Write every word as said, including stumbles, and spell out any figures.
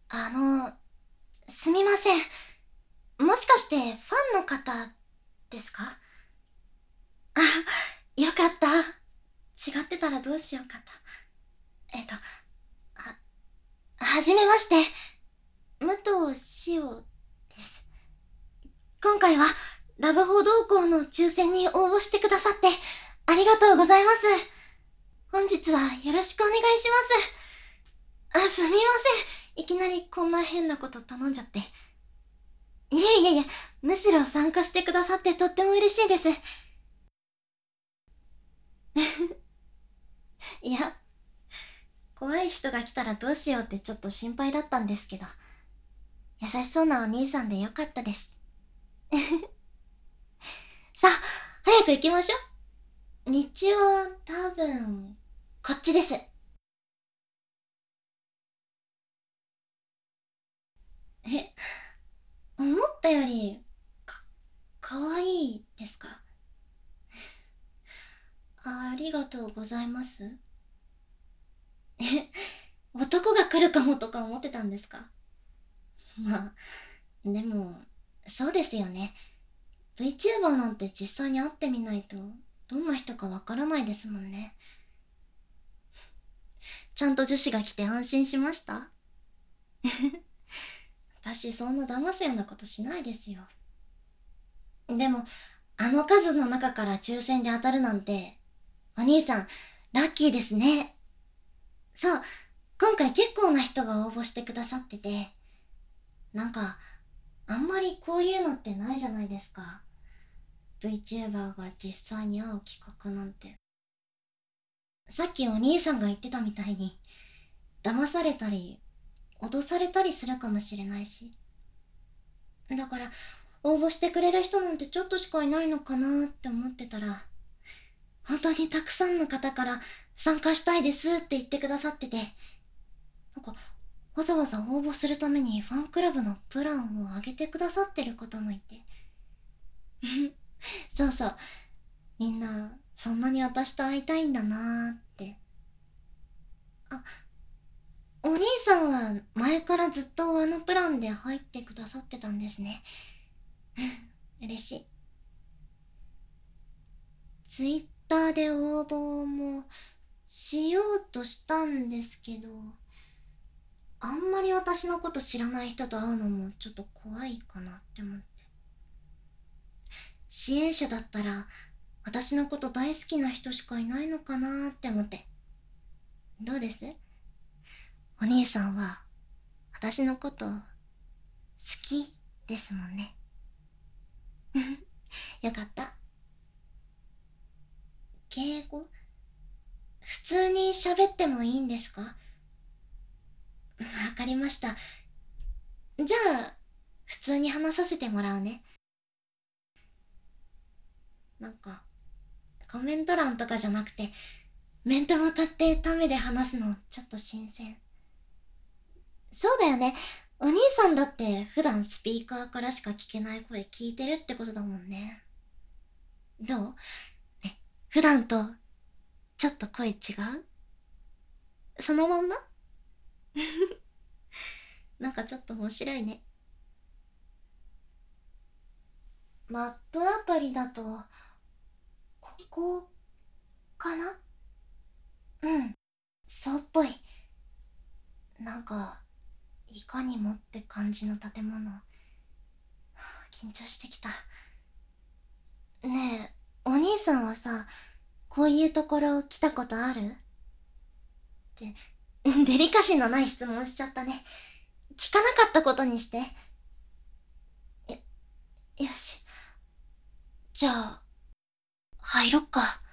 あの、すみません。もしかしてファンの方ですか？あ、よかった。違ってたらどうしようかと。えっと、は、はじめまして。武藤しおです。今回はラブホ同行の抽選に応募してくださってありがとうございます。本日はよろしくお願いします。あ、すみません。いきなりこんな変なこと頼んじゃって。いえいえいえ、むしろ参加してくださってとっても嬉しいです。いや、怖い人が来たらどうしようってちょっと心配だったんですけど、優しそうなお兄さんでよかったです。さあ、早く行きましょう。道は多分、こっちです。え、思ったより、か、かわいいですか？ありがとうございます。え、男が来るかもとか思ってたんですか？まあ、でも、そうですよね。VTuber なんて実際に会ってみないと、どんな人かわからないですもんね。ちゃんと女子が来て安心しました？私そんな騙すようなことしないですよ。でも、あの数の中から抽選で当たるなんて、お兄さん、ラッキーですね。そう、今回結構な人が応募してくださってて、なんか、あんまりこういうのってないじゃないですか。VTuber が実際に会う企画なんて。さっきお兄さんが言ってたみたいに、騙されたり、脅されたりするかもしれないし。だから、応募してくれる人なんてちょっとしかいないのかなって思ってたら、本当にたくさんの方から参加したいですって言ってくださってて、なんか、わざわざ応募するためにファンクラブのプランを上げてくださってる方もいて。そうそう。みんな、そんなに私と会いたいんだなーって。あ、お兄さんは前からずっとあのプランで入ってくださってたんですね。嬉しい。ツイッターで応募もしようとしたんですけど、あんまり私のこと知らない人と会うのもちょっと怖いかなって思って。支援者だったら私のこと大好きな人しかいないのかなって思って。どうです？お兄さんは私のこと好きですもんね。よかった。敬語？普通に喋ってもいいんですか？わかりました。じゃあ、普通に話させてもらうね。なんか、コメント欄とかじゃなくて、面と向かってためで話すのちょっと新鮮。そうだよね。お兄さんだって普段スピーカーからしか聞けない声聞いてるってことだもんね。どう？ね、普段とちょっと声違う？そのまんま？なんかちょっと面白いね。マップアプリだと、ここかな？うん、そうっぽい。なんか、いかにもって感じの建物。緊張してきた。ねえ、お兄さんはさ、こういうところ来たことある？って、デリカシーのない質問しちゃったね。聞かなかったことにして。よ、よし。じゃあ、入ろっか。